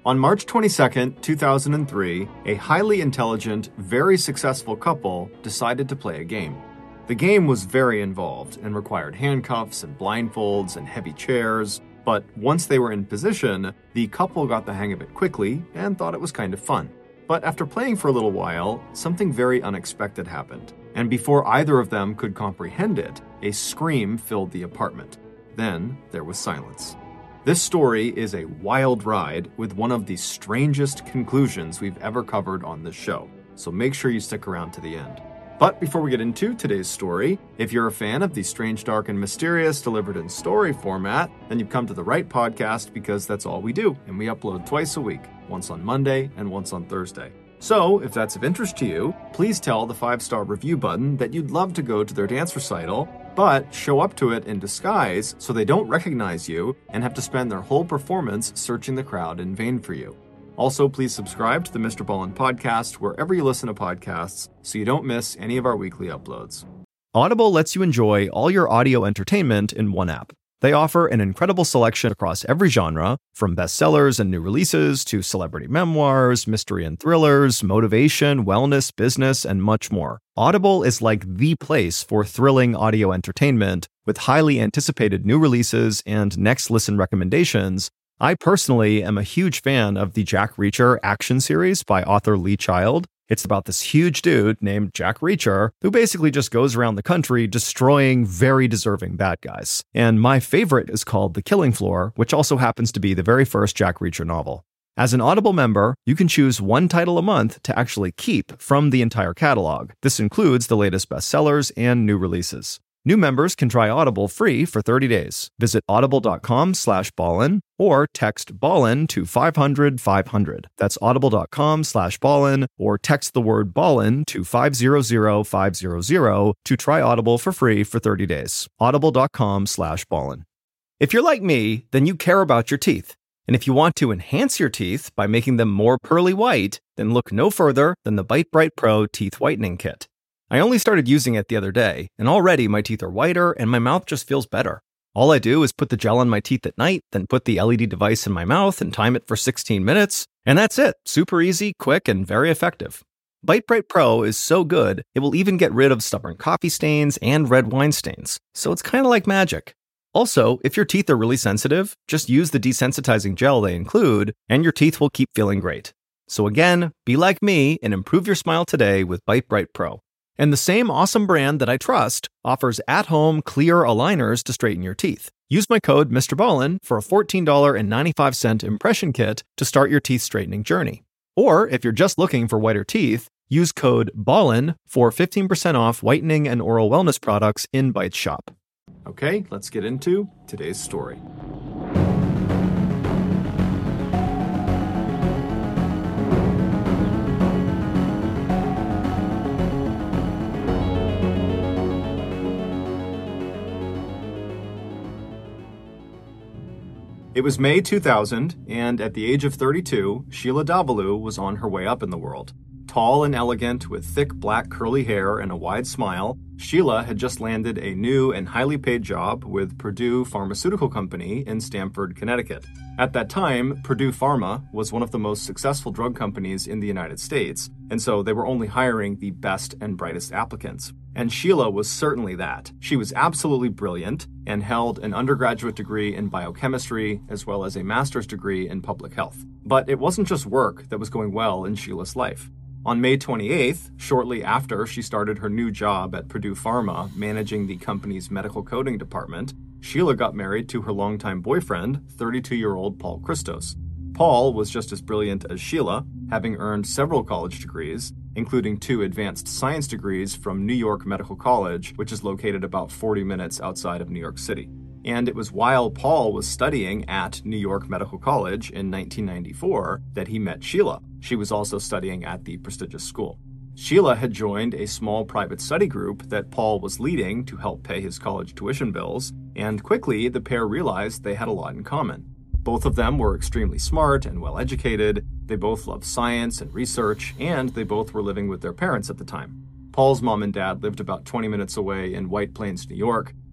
On March 22, 2003, a highly intelligent, very successful couple decided to play a game. The game was very involved and required handcuffs and blindfolds and heavy chairs, but once they were in position, the couple got the hang of it quickly and thought it was kind of fun. But after playing for a little while, something very unexpected happened, and before either of them could comprehend it, a scream filled the apartment. Then there was silence. This story is a wild ride with one of the strangest conclusions we've ever covered on this show, so make sure you stick around to the end. But before we get into today's story, if you're a fan of the strange, dark, and mysterious delivered in story format, then you've come to the right podcast because that's all we do, and we upload twice a week, once on Monday and once on Thursday. So, if that's of interest to you, please tell the 5-star review button that you'd love to go to their dance recital, but show up to it in disguise so they don't recognize you and have to spend their whole performance searching the crowd in vain for you. Also, please subscribe to the Mr. Ballin podcast wherever you listen to podcasts so you don't miss any of our weekly uploads. Audible lets you enjoy all your audio entertainment in one app. They offer an incredible selection across every genre, from bestsellers and new releases to celebrity memoirs, mystery and thrillers, motivation, wellness, business, and much more. Audible is like the place for thrilling audio entertainment with highly anticipated new releases and next listen recommendations. I personally am a huge fan of the Jack Reacher action series by author Lee Child. It's about this huge dude named Jack Reacher who basically just goes around the country destroying very deserving bad guys. And my favorite is called The Killing Floor, which also happens to be the very first Jack Reacher novel. As an Audible member, you can choose one title a month to actually keep from the entire catalog. This includes the latest bestsellers and new releases. New members can try Audible free for 30 days. Visit audible.com/Ballin or text Ballin to 500-500. That's audible.com/Ballin or text the word Ballin to 500-500 to try Audible for free for 30 days. Audible.com/Ballin. If you're like me, then you care about your teeth. And if you want to enhance your teeth by making them more pearly white, then look no further than the Bite Bright Pro Teeth Whitening Kit. I only started using it the other day, and already my teeth are whiter and my mouth just feels better. All I do is put the gel on my teeth at night, then put the LED device in my mouth and time it for 16 minutes, and that's it. Super easy, quick, and very effective. Bite Bright Pro is so good, it will even get rid of stubborn coffee stains and red wine stains, so it's kind of like magic. Also, if your teeth are really sensitive, just use the desensitizing gel they include, and your teeth will keep feeling great. So again, be like me and improve your smile today with Bite Bright Pro. And the same awesome brand that I trust offers at-home clear aligners to straighten your teeth. Use my code Mr. Ballin for a $14.95 impression kit to start your teeth straightening journey. Or if you're just looking for whiter teeth, use code BALLIN for 15% off whitening and oral wellness products in Bite's shop. Okay, let's get into today's story. It was May 2000, and at the age of 32, Sheila Davalloo was on her way up in the world. Tall and elegant, with thick black curly hair and a wide smile, Sheila had just landed a new and highly paid job with Purdue Pharmaceutical Company in Stamford, Connecticut. At that time, Purdue Pharma was one of the most successful drug companies in the United States, and so they were only hiring the best and brightest applicants. And Sheila was certainly that. She was absolutely brilliant and held an undergraduate degree in biochemistry as well as a master's degree in public health. But it wasn't just work that was going well in Sheila's life. On May 28th, shortly after she started her new job at Purdue Pharma, managing the company's medical coding department, Sheila got married to her longtime boyfriend, 32-year-old Paul Christos. Paul was just as brilliant as Sheila, having earned several college degrees, including 2 advanced science degrees from New York Medical College, which is located about 40 minutes outside of New York City. And it was while Paul was studying at New York Medical College in 1994 that he met Sheila. She was also studying at the prestigious school. Sheila had joined a small private study group that Paul was leading to help pay his college tuition bills, and quickly the pair realized they had a lot in common. Both of them were extremely smart and well-educated, they both loved science and research, and they both were living with their parents at the time. Paul's mom and dad lived about 20 minutes away in White Plains, New York,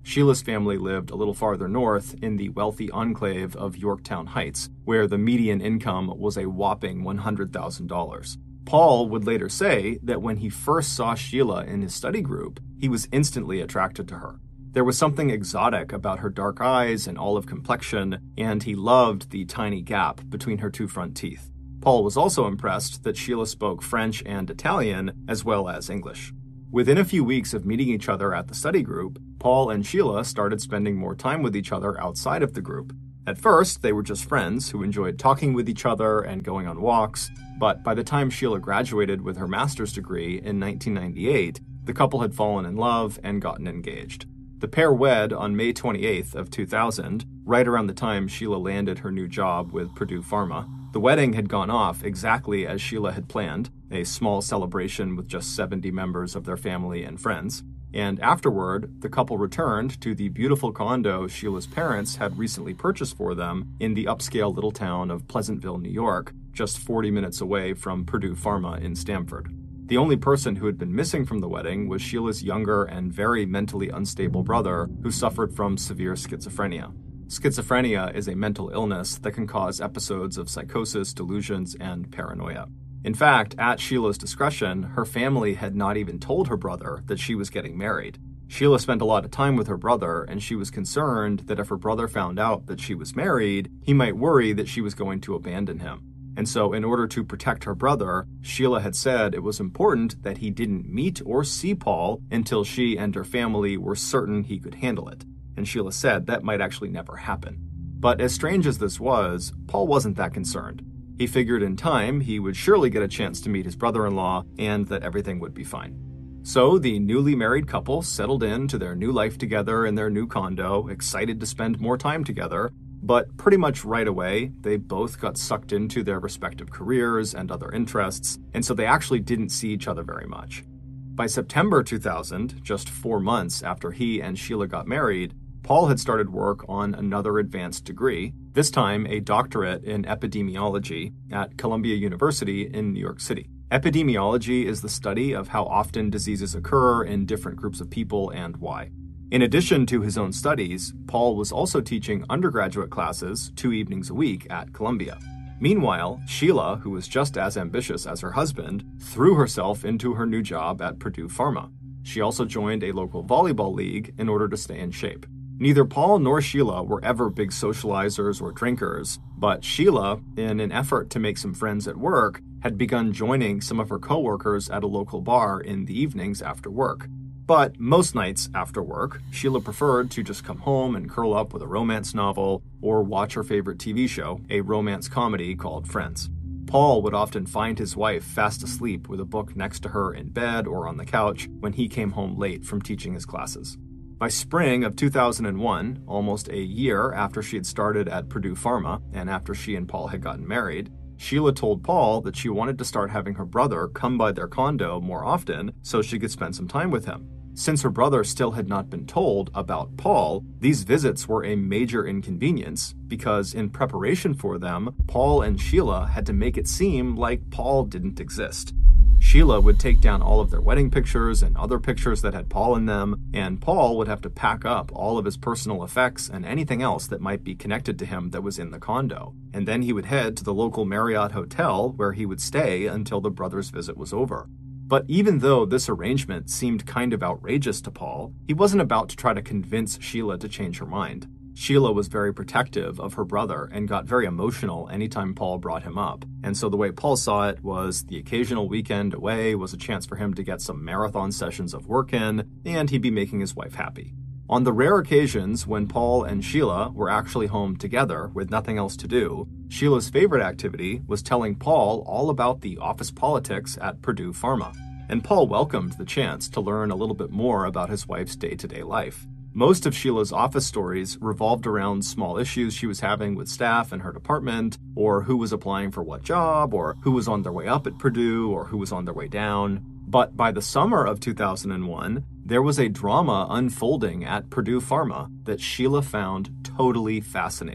Sheila's family lived a little farther north in the wealthy enclave of Yorktown Heights, where the median income was a whopping $100,000. Paul would later say that when he first saw Sheila in his study group, he was instantly attracted to her. There was something exotic about her dark eyes and olive complexion, and he loved the tiny gap between her two front teeth. Paul was also impressed that Sheila spoke French and Italian as well as English. Within a few weeks of meeting each other at the study group, Paul and Sheila started spending more time with each other outside of the group. At first, they were just friends who enjoyed talking with each other and going on walks, but by the time Sheila graduated with her master's degree in 1998, the couple had fallen in love and gotten engaged. The pair wed on May 28th of 2000, right around the time Sheila landed her new job with Purdue Pharma. The wedding had gone off exactly as Sheila had planned, a small celebration with just 70 members of their family and friends. And afterward, the couple returned to the beautiful condo Sheila's parents had recently purchased for them in the upscale little town of Pleasantville, New York, just 40 minutes away from Purdue Pharma in Stamford. The only person who had been missing from the wedding was Sheila's younger and very mentally unstable brother, who suffered from severe schizophrenia. Schizophrenia is a mental illness that can cause episodes of psychosis, delusions, and paranoia. In fact, at Sheila's discretion, her family had not even told her brother that she was getting married. Sheila spent a lot of time with her brother, and she was concerned that if her brother found out that she was married, he might worry that she was going to abandon him. And so, in order to protect her brother, Sheila had said it was important that he didn't meet or see Paul until she and her family were certain he could handle it. And Sheila said that might actually never happen. But as strange as this was, Paul wasn't that concerned. He figured in time he would surely get a chance to meet his brother-in-law and that everything would be fine. So the newly married couple settled into their new life together in their new condo, excited to spend more time together, but pretty much right away, they both got sucked into their respective careers and other interests, and so they actually didn't see each other very much. By September 2000, just 4 months after he and Sheila got married, Paul had started work on another advanced degree, this time a doctorate in epidemiology at Columbia University in New York City. Epidemiology is the study of how often diseases occur in different groups of people and why. In addition to his own studies, Paul was also teaching undergraduate classes 2 evenings a week at Columbia. Meanwhile, Sheila, who was just as ambitious as her husband, threw herself into her new job at Purdue Pharma. She also joined a local volleyball league in order to stay in shape. Neither Paul nor Sheila were ever big socializers or drinkers, but Sheila, in an effort to make some friends at work, had begun joining some of her coworkers at a local bar in the evenings after work. But most nights after work, Sheila preferred to just come home and curl up with a romance novel or watch her favorite TV show, a romance comedy called Friends. Paul would often find his wife fast asleep with a book next to her in bed or on the couch when he came home late from teaching his classes. By spring of 2001, almost a year after she had started at Purdue Pharma and after she and Paul had gotten married, Sheila told Paul that she wanted to start having her brother come by their condo more often so she could spend some time with him. Since her brother still had not been told about Paul, these visits were a major inconvenience because in preparation for them, Paul and Sheila had to make it seem like Paul didn't exist. Sheila would take down all of their wedding pictures and other pictures that had Paul in them, and Paul would have to pack up all of his personal effects and anything else that might be connected to him that was in the condo. And then he would head to the local Marriott hotel where he would stay until the brother's visit was over. But even though this arrangement seemed kind of outrageous to Paul, he wasn't about to try to convince Sheila to change her mind. Sheila was very protective of her brother and got very emotional anytime Paul brought him up. And so the way Paul saw it was the occasional weekend away was a chance for him to get some marathon sessions of work in, and he'd be making his wife happy. On the rare occasions when Paul and Sheila were actually home together with nothing else to do, Sheila's favorite activity was telling Paul all about the office politics at Purdue Pharma. And Paul welcomed the chance to learn a little bit more about his wife's day-to-day life. Most of Sheila's office stories revolved around small issues she was having with staff in her department, or who was applying for what job, or who was on their way up at Purdue, or who was on their way down. But by the summer of 2001, there was a drama unfolding at Purdue Pharma that Sheila found totally fascinating.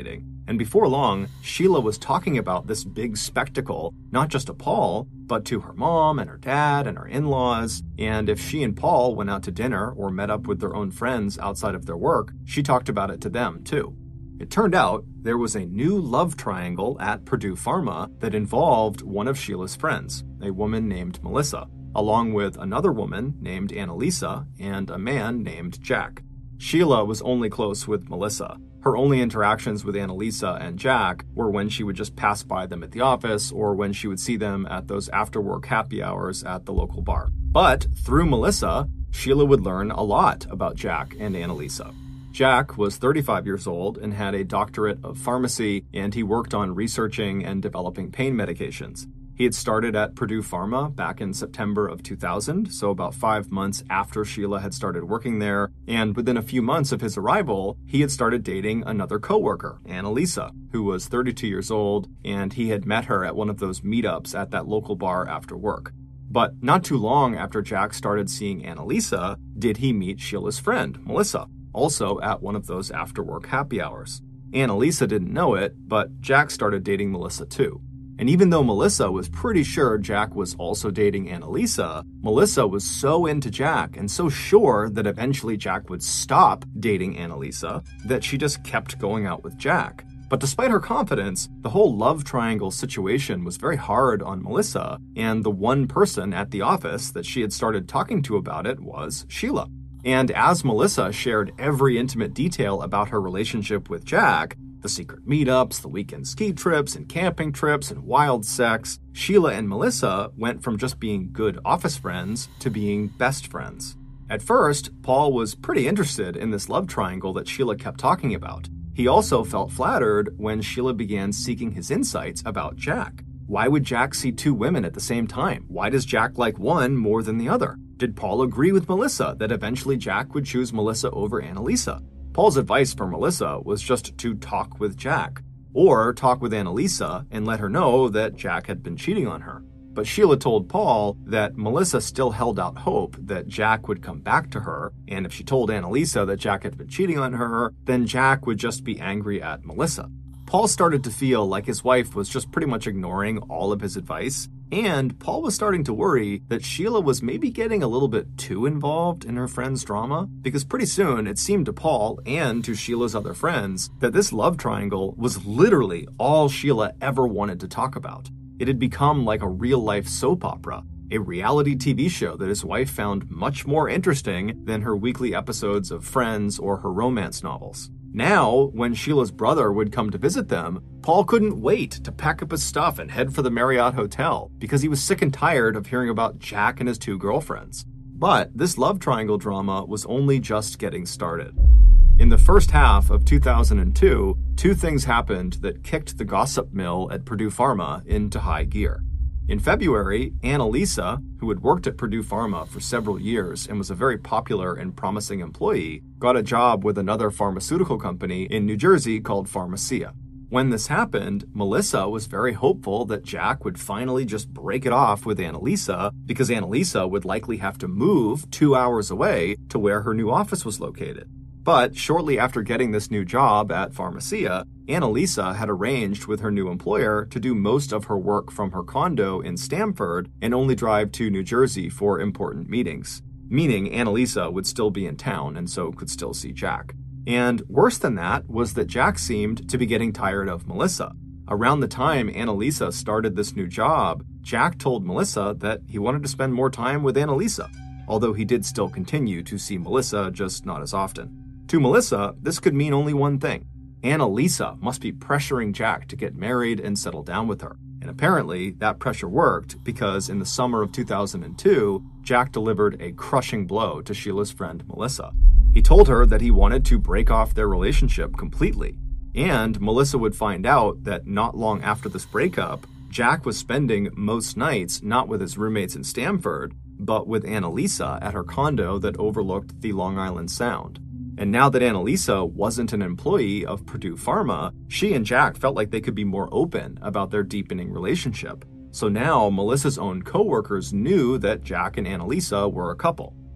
And before long, Sheila was talking about this big spectacle, not just to Paul, but to her mom and her dad and her in-laws. And if she and Paul went out to dinner or met up with their own friends outside of their work, she talked about it to them too. It turned out there was a new love triangle at Purdue Pharma that involved one of Sheila's friends, a woman named Melissa, along with another woman named Annalisa and a man named Jack. Sheila was only close with Melissa. Her only interactions with Annalisa and Jack were when she would just pass by them at the office or when she would see them at those after-work happy hours at the local bar. But through Melissa, Sheila would learn a lot about Jack and Annalisa. Jack was 35 years old and had a doctorate of pharmacy, and he worked on researching and developing pain medications. He had started at Purdue Pharma back in September of 2000, so about 5 months after Sheila had started working there, and within a few months of his arrival, he had started dating another coworker, Annalisa, who was 32 years old, and he had met her at one of those meetups at that local bar after work. But not too long after Jack started seeing Annalisa, did he meet Sheila's friend, Melissa, also at one of those after-work happy hours. Annalisa didn't know it, but Jack started dating Melissa too. And even though Melissa was pretty sure Jack was also dating Annalisa, Melissa was so into Jack and so sure that eventually Jack would stop dating Annalisa that she just kept going out with Jack. But despite her confidence, the whole love triangle situation was very hard on Melissa, and the one person at the office that she had started talking to about it was Sheila. And as Melissa shared every intimate detail about her relationship with Jack, the secret meetups, the weekend ski trips and camping trips and wild sex, Sheila and Melissa went from just being good office friends to being best friends. At first, Paul was pretty interested in this love triangle that Sheila kept talking about. He also felt flattered when Sheila began seeking his insights about Jack. Why would Jack see two women at the same time? Why does Jack like one more than the other? Did Paul agree with Melissa that eventually Jack would choose Melissa over Annalisa? Paul's advice for Melissa was just to talk with Jack, or talk with Annalisa and let her know that Jack had been cheating on her. But Sheila told Paul that Melissa still held out hope that Jack would come back to her, and if she told Annalisa that Jack had been cheating on her, then Jack would just be angry at Melissa. Paul started to feel like his wife was just pretty much ignoring all of his advice, and Paul was starting to worry that Sheila was maybe getting a little bit too involved in her friend's drama, because pretty soon it seemed to Paul and to Sheila's other friends that this love triangle was literally all Sheila ever wanted to talk about. It had become like a real-life soap opera, a reality TV show that his wife found much more interesting than her weekly episodes of Friends or her romance novels. Now, when Sheila's brother would come to visit them, Paul couldn't wait to pack up his stuff and head for the Marriott Hotel because he was sick and tired of hearing about Jack and his two girlfriends. But this love triangle drama was only just getting started. In the first half of 2002, two things happened that kicked the gossip mill at Purdue Pharma into high gear. In February, Annalisa, who had worked at Purdue Pharma for several years and was a very popular and promising employee, got a job with another pharmaceutical company in New Jersey called Pharmacia. When this happened, Melissa was very hopeful that Jack would finally just break it off with Annalisa because Annalisa would likely have to move 2 hours away to where her new office was located. But shortly after getting this new job at Pharmacia, Annalisa had arranged with her new employer to do most of her work from her condo in Stamford and only drive to New Jersey for important meetings, meaning Annalisa would still be in town and so could still see Jack. And worse than that was that Jack seemed to be getting tired of Melissa. Around the time Annalisa started this new job, Jack told Melissa that he wanted to spend more time with Annalisa, although he did still continue to see Melissa, just not as often. To Melissa, this could mean only one thing. Annalisa must be pressuring Jack to get married and settle down with her. And apparently, that pressure worked because in the summer of 2002, Jack delivered a crushing blow to Sheila's friend Melissa. He told her that he wanted to break off their relationship completely. And Melissa would find out that not long after this breakup, Jack was spending most nights not with his roommates in Stamford, but with Annalisa at her condo that overlooked the Long Island Sound. And now that Annalisa wasn't an employee of Purdue Pharma, she and Jack felt like they could be more open about their deepening relationship. So now Melissa's own coworkers knew that Jack and Annalisa were a couple.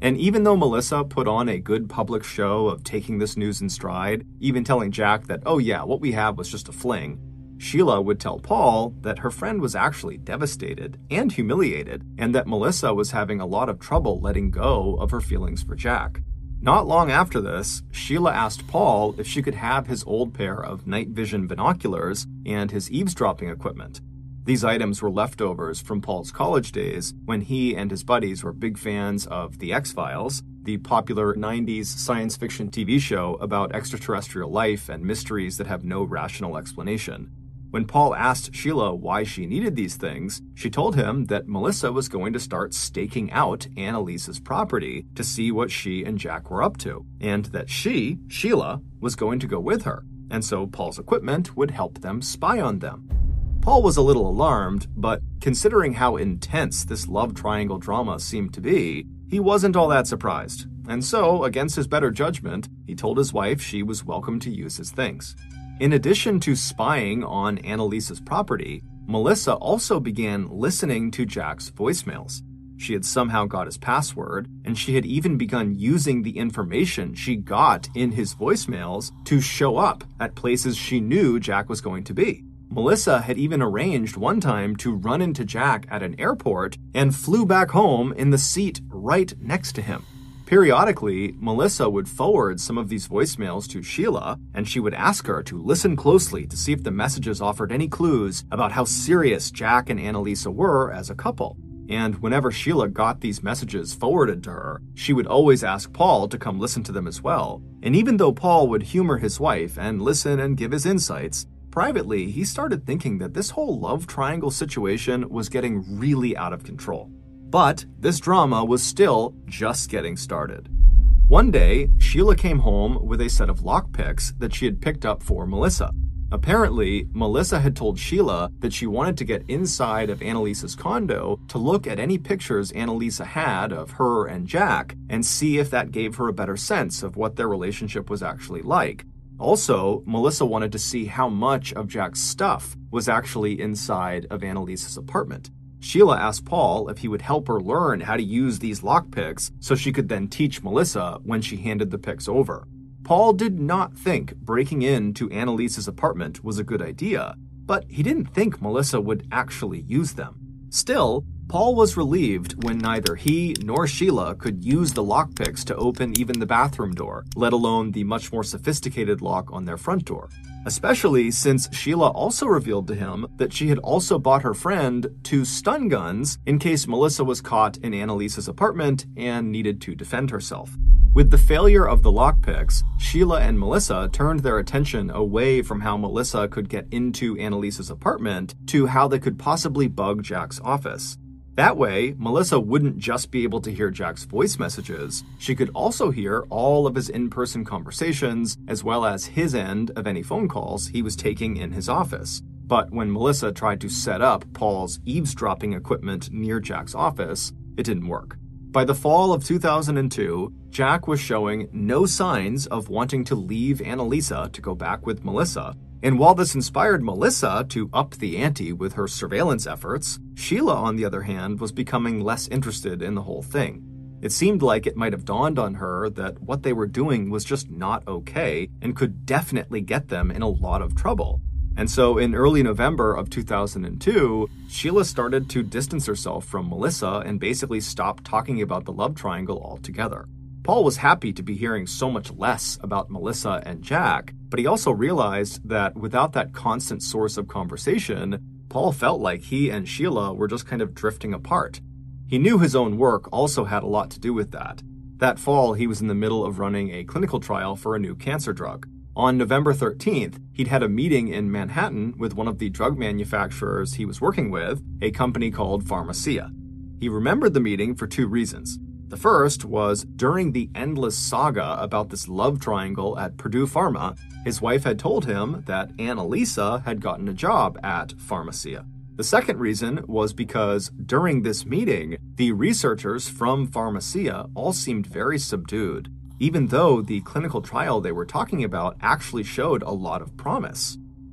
And even though Melissa put on a good public show of taking this news in stride, even telling Jack that, oh yeah, what we had was just a fling, Sheila would tell Paul that her friend was actually devastated and humiliated, and that Melissa was having a lot of trouble letting go of her feelings for Jack. Not long after this, Sheila asked Paul if she could have his old pair of night vision binoculars and his eavesdropping equipment. These items were leftovers from Paul's college days when he and his buddies were big fans of The X-Files, the popular 90s science fiction TV show about extraterrestrial life and mysteries that have no rational explanation. When Paul asked Sheila why she needed these things, she told him that Melissa was going to start staking out Annalise's property to see what she and Jack were up to, and that she, Sheila, was going to go with her, and so Paul's equipment would help them spy on them. Paul was a little alarmed, but considering how intense this love triangle drama seemed to be, he wasn't all that surprised. And so, against his better judgment, he told his wife she was welcome to use his things. In addition to spying on Annalise's property, Melissa also began listening to Jack's voicemails. She had somehow got his password, and she had even begun using the information she got in his voicemails to show up at places she knew Jack was going to be. Melissa had even arranged one time to run into Jack at an airport and flew back home in the seat right next to him. Periodically, Melissa would forward some of these voicemails to Sheila, and she would ask her to listen closely to see if the messages offered any clues about how serious Jack and Annalisa were as a couple. And whenever Sheila got these messages forwarded to her, she would always ask Paul to come listen to them as well. And even though Paul would humor his wife and listen and give his insights, privately, he started thinking that this whole love triangle situation was getting really out of control. But this drama was still just getting started. One day, Sheila came home with a set of lockpicks that she had picked up for Melissa. Apparently, Melissa had told Sheila that she wanted to get inside of Annalisa's condo to look at any pictures Annalisa had of her and Jack and see if that gave her a better sense of what their relationship was actually like. Also, Melissa wanted to see how much of Jack's stuff was actually inside of Annalisa's apartment. Sheila asked Paul if he would help her learn how to use these lockpicks so she could then teach Melissa when she handed the picks over. Paul did not think breaking into Annalisa's apartment was a good idea, but he didn't think Melissa would actually use them. Still, Paul was relieved when neither he nor Sheila could use the lockpicks to open even the bathroom door, let alone the much more sophisticated lock on their front door. Especially since Sheila also revealed to him that she had also bought her friend 2 stun guns in case Melissa was caught in Annalisa's apartment and needed to defend herself. With the failure of the lockpicks, Sheila and Melissa turned their attention away from how Melissa could get into Annalisa's apartment to how they could possibly bug Jack's office. That way, Melissa wouldn't just be able to hear Jack's voice messages, she could also hear all of his in-person conversations, as well as his end of any phone calls he was taking in his office. But when Melissa tried to set up Paul's eavesdropping equipment near Jack's office, it didn't work. By the fall of 2002, Jack was showing no signs of wanting to leave Annalisa to go back with Melissa. And while this inspired Melissa to up the ante with her surveillance efforts, Sheila, on the other hand, was becoming less interested in the whole thing. It seemed like it might have dawned on her that what they were doing was just not okay and could definitely get them in a lot of trouble. And so in early November of 2002, Sheila started to distance herself from Melissa and basically stopped talking about the love triangle altogether. Paul was happy to be hearing so much less about Melissa and Jack, but he also realized that without that constant source of conversation, Paul felt like he and Sheila were just kind of drifting apart. He knew his own work also had a lot to do with that. That fall, he was in the middle of running a clinical trial for a new cancer drug. On November 13th, he'd had a meeting in Manhattan with one of the drug manufacturers he was working with, a company called Pharmacia. He remembered the meeting for 2 reasons. The first was during the endless saga about this love triangle at Purdue Pharma, his wife had told him that Annalisa had gotten a job at Pharmacia. The second reason was because during this meeting, the researchers from Pharmacia all seemed very subdued, even though the clinical trial they were talking about actually showed a lot of promise.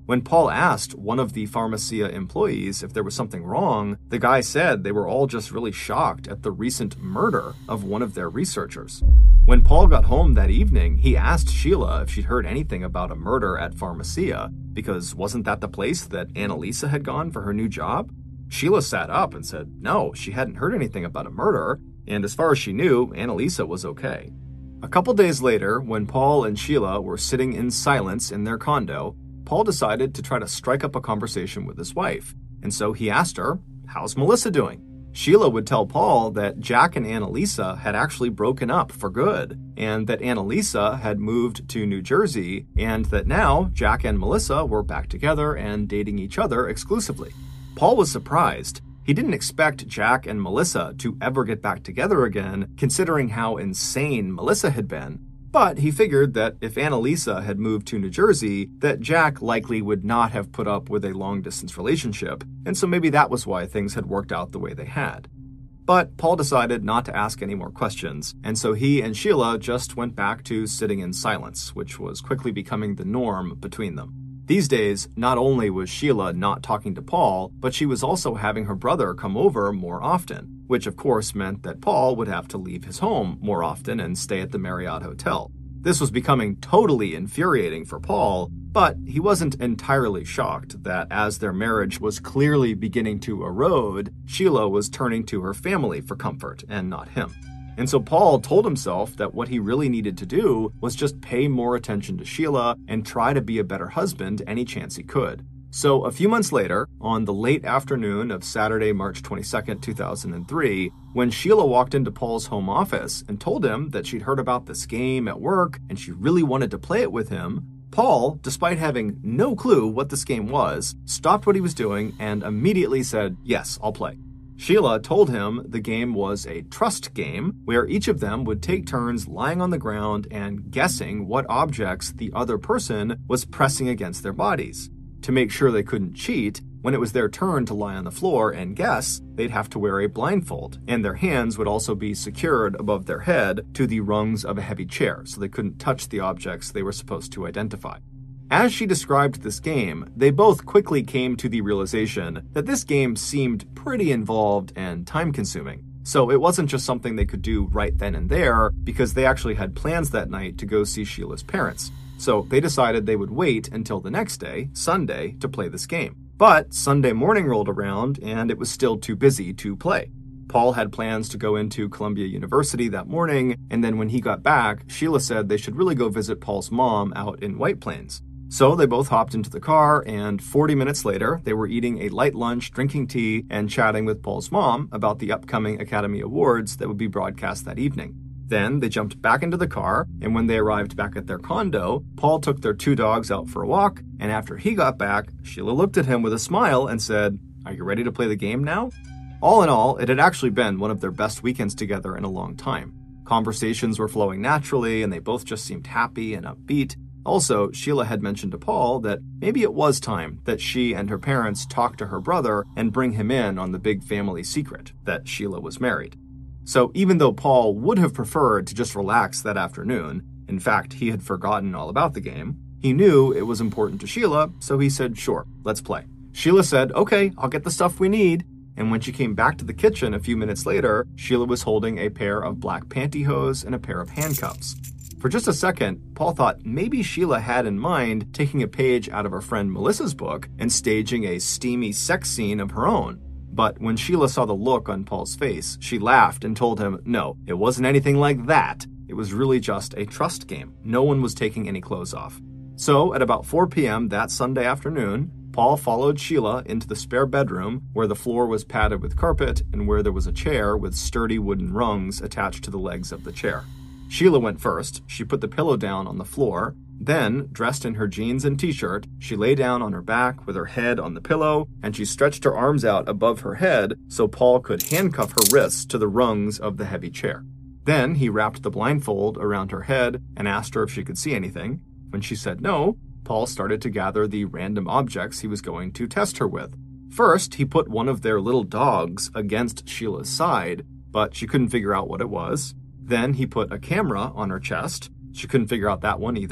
When Paul asked one of the Pharmacia employees if there was something wrong, the guy said they were all just really shocked at the recent murder of one of their researchers. When Paul got home that evening, he asked Sheila if she'd heard anything about a murder at Pharmacia, because wasn't that the place that Annalisa had gone for her new job? Sheila sat up and said no, she hadn't heard anything about a murder, and as far as she knew, Annalisa was okay. A couple days later, when Paul and Sheila were sitting in silence in their condo, Paul decided to try to strike up a conversation with his wife, and so he asked her, "How's Melissa doing?" Sheila would tell Paul that Jack and Annalisa had actually broken up for good, and that Annalisa had moved to New Jersey, and that now Jack and Melissa were back together and dating each other exclusively. Paul was surprised. He didn't expect Jack and Melissa to ever get back together again, considering how insane Melissa had been. But he figured that if Annalisa had moved to New Jersey, that Jack likely would not have put up with a long-distance relationship, and so maybe that was why things had worked out the way they had. But Paul decided not to ask any more questions, and so he and Sheila just went back to sitting in silence, which was quickly becoming the norm between them. These days, not only was Sheila not talking to Paul, but she was also having her brother come over more often, which of course meant that Paul would have to leave his home more often and stay at the Marriott Hotel. This was becoming totally infuriating for Paul, but he wasn't entirely shocked that as their marriage was clearly beginning to erode, Sheila was turning to her family for comfort and not him. And so Paul told himself that what he really needed to do was just pay more attention to Sheila and try to be a better husband any chance he could. So a few months later, on the late afternoon of Saturday, March 22nd, 2003, when Sheila walked into Paul's home office and told him that she'd heard about this game at work and she really wanted to play it with him, Paul, despite having no clue what this game was, stopped what he was doing and immediately said, "Yes, I'll play." Sheila told him the game was a trust game where each of them would take turns lying on the ground and guessing what objects the other person was pressing against their bodies. To make sure they couldn't cheat, when it was their turn to lie on the floor and guess, they'd have to wear a blindfold, and their hands would also be secured above their head to the rungs of a heavy chair, so they couldn't touch the objects they were supposed to identify. As she described this game, they both quickly came to the realization that this game seemed pretty involved and time-consuming. So it wasn't just something they could do right then and there, because they actually had plans that night to go see Sheila's parents. So they decided they would wait until the next day, Sunday, to play this game. But Sunday morning rolled around, and it was still too busy to play. Paul had plans to go into Columbia University that morning, and then when he got back, Sheila said they should really go visit Paul's mom out in White Plains. So they both hopped into the car, and 40 minutes later, they were eating a light lunch, drinking tea, and chatting with Paul's mom about the upcoming Academy Awards that would be broadcast that evening. Then they jumped back into the car, and when they arrived back at their condo, Paul took their two dogs out for a walk, and after he got back, Sheila looked at him with a smile and said, "Are you ready to play the game now?" All in all, it had actually been one of their best weekends together in a long time. Conversations were flowing naturally, and they both just seemed happy and upbeat. Also, Sheila had mentioned to Paul that maybe it was time that she and her parents talk to her brother and bring him in on the big family secret that Sheila was married. So even though Paul would have preferred to just relax that afternoon, in fact, he had forgotten all about the game, he knew it was important to Sheila, so he said, "Sure, let's play." Sheila said, "Okay, I'll get the stuff we need." And when she came back to the kitchen a few minutes later, Sheila was holding a pair of black pantyhose and a pair of handcuffs. For just a second, Paul thought maybe Sheila had in mind taking a page out of her friend Melissa's book and staging a steamy sex scene of her own. But when Sheila saw the look on Paul's face, she laughed and told him, no, it wasn't anything like that. It was really just a trust game. No one was taking any clothes off. So at about 4 p.m. that Sunday afternoon, Paul followed Sheila into the spare bedroom where the floor was padded with carpet and where there was a chair with sturdy wooden rungs attached to the legs of the chair. Sheila went first. She put the pillow down on the floor. Then, dressed in her jeans and t-shirt, she lay down on her back with her head on the pillow, and she stretched her arms out above her head so Paul could handcuff her wrists to the rungs of the heavy chair. Then he wrapped the blindfold around her head and asked her if she could see anything. When she said no, Paul started to gather the random objects he was going to test her with. First, he put one of their little dogs against Sheila's side, but she couldn't figure out what it was. Then he put a camera on her chest. She couldn't figure out that one either.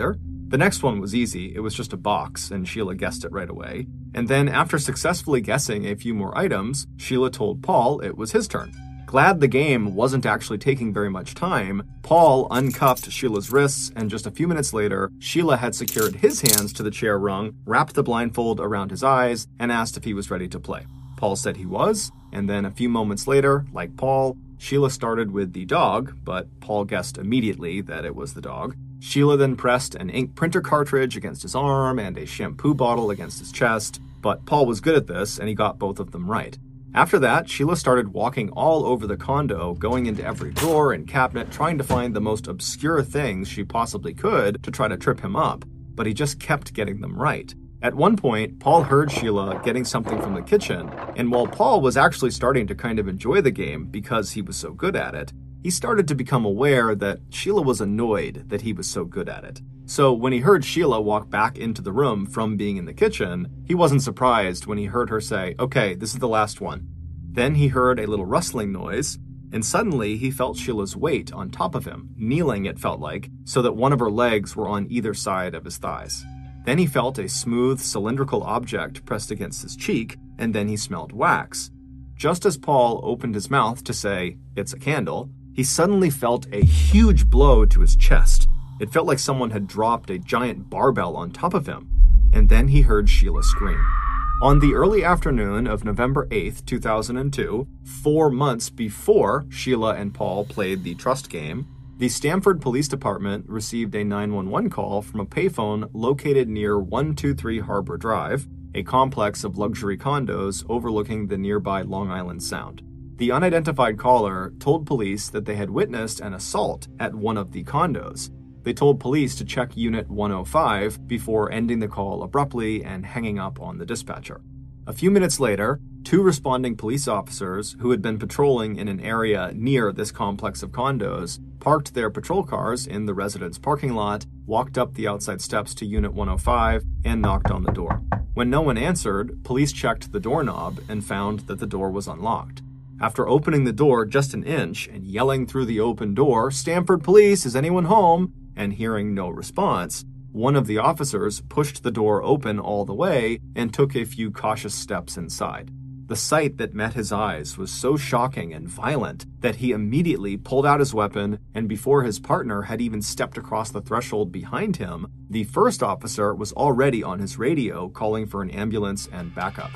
The next one was easy. It was just a box, and Sheila guessed it right away. And then, after successfully guessing a few more items, Sheila told Paul it was his turn. Glad the game wasn't actually taking very much time, Paul uncuffed Sheila's wrists, and just a few minutes later, Sheila had secured his hands to the chair rung, wrapped the blindfold around his eyes, and asked if he was ready to play. Paul said he was, and then a few moments later, like Paul, Sheila started with the dog, but Paul guessed immediately that it was the dog. Sheila then pressed an ink printer cartridge against his arm and a shampoo bottle against his chest, but Paul was good at this and he got both of them right. After that, Sheila started walking all over the condo, going into every drawer and cabinet, trying to find the most obscure things she possibly could to try to trip him up, but he just kept getting them right. At one point, Paul heard Sheila getting something from the kitchen, and while Paul was actually starting to kind of enjoy the game because he was so good at it, he started to become aware that Sheila was annoyed that he was so good at it. So when he heard Sheila walk back into the room from being in the kitchen, he wasn't surprised when he heard her say, "Okay, this is the last one." Then he heard a little rustling noise, and suddenly he felt Sheila's weight on top of him, kneeling it felt like, so that one of her legs were on either side of his thighs. Then he felt a smooth, cylindrical object pressed against his cheek, and then he smelled wax. Just as Paul opened his mouth to say, "It's a candle," he suddenly felt a huge blow to his chest. It felt like someone had dropped a giant barbell on top of him. And then he heard Sheila scream. On the early afternoon of November 8th, 2002, 4 months before Sheila and Paul played the trust game, the Stamford Police Department received a 911 call from a payphone located near 123 Harbor Drive, a complex of luxury condos overlooking the nearby Long Island Sound. The unidentified caller told police that they had witnessed an assault at one of the condos. They told police to check Unit 105 before ending the call abruptly and hanging up on the dispatcher. A few minutes later, 2 responding police officers who had been patrolling in an area near this complex of condos parked their patrol cars in the residence parking lot, walked up the outside steps to Unit 105, and knocked on the door. When no one answered, police checked the doorknob and found that the door was unlocked. After opening the door just an inch and yelling through the open door, "Stamford Police, is anyone home?" and hearing no response, one of the officers pushed the door open all the way and took a few cautious steps inside. The sight that met his eyes was so shocking and violent that he immediately pulled out his weapon, and before his partner had even stepped across the threshold behind him, the first officer was already on his radio calling for an ambulance and backup.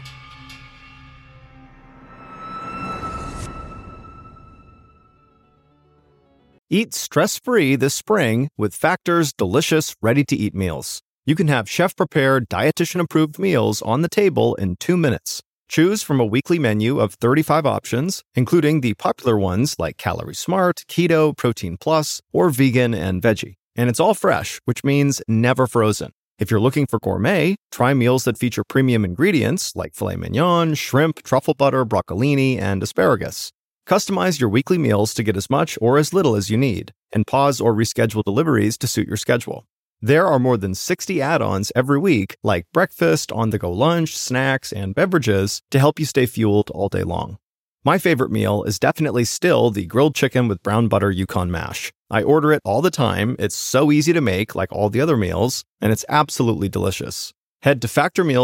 Eat stress-free this spring with Factor's delicious, ready-to-eat meals. You can have chef-prepared, dietitian-approved meals on the table in 2 minutes. Choose from a weekly menu of 35 options, including the popular ones like Calorie Smart, Keto, Protein Plus, or Vegan and Veggie. And it's all fresh, which means never frozen. If you're looking for gourmet, try meals that feature premium ingredients like filet mignon, shrimp, truffle butter, broccolini, and asparagus. Customize your weekly meals to get as much or as little as you need, and pause or reschedule deliveries to suit your schedule. There are more than 60 add-ons every week, like breakfast, on-the-go lunch, snacks, and beverages to help you stay fueled all day long. My favorite meal is definitely still the grilled chicken with brown butter Yukon mash. I order it all the time. It's so easy to make, like all the other meals, and it's absolutely delicious. Head to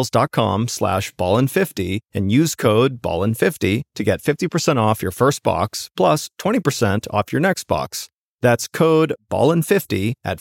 factormeals.com/ballin50 and use code BALLIN50 to get 50% off your first box plus 20% off your next box. That's code BALLIN50 at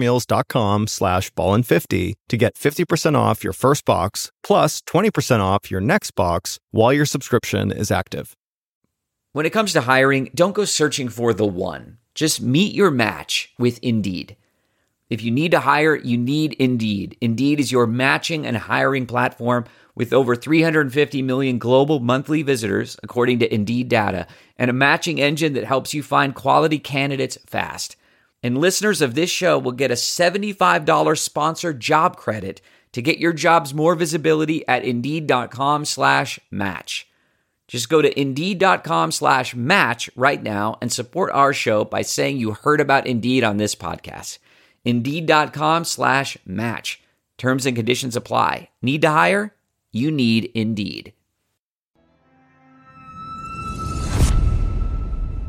factormeals.com/ballin50 to get 50% off your first box plus 20% off your next box while your subscription is active. When it comes to hiring, don't go searching for the one. Just meet your match with Indeed. If you need to hire, you need Indeed. Indeed is your matching and hiring platform with over 350 million global monthly visitors, according to Indeed data, and a matching engine that helps you find quality candidates fast. And listeners of this show will get a $75 sponsored job credit to get your jobs more visibility at Indeed.com/match. Just go to Indeed.com/match right now and support our show by saying you heard about Indeed on this podcast. Indeed.com/match. Terms and conditions apply. Need to hire? You need Indeed.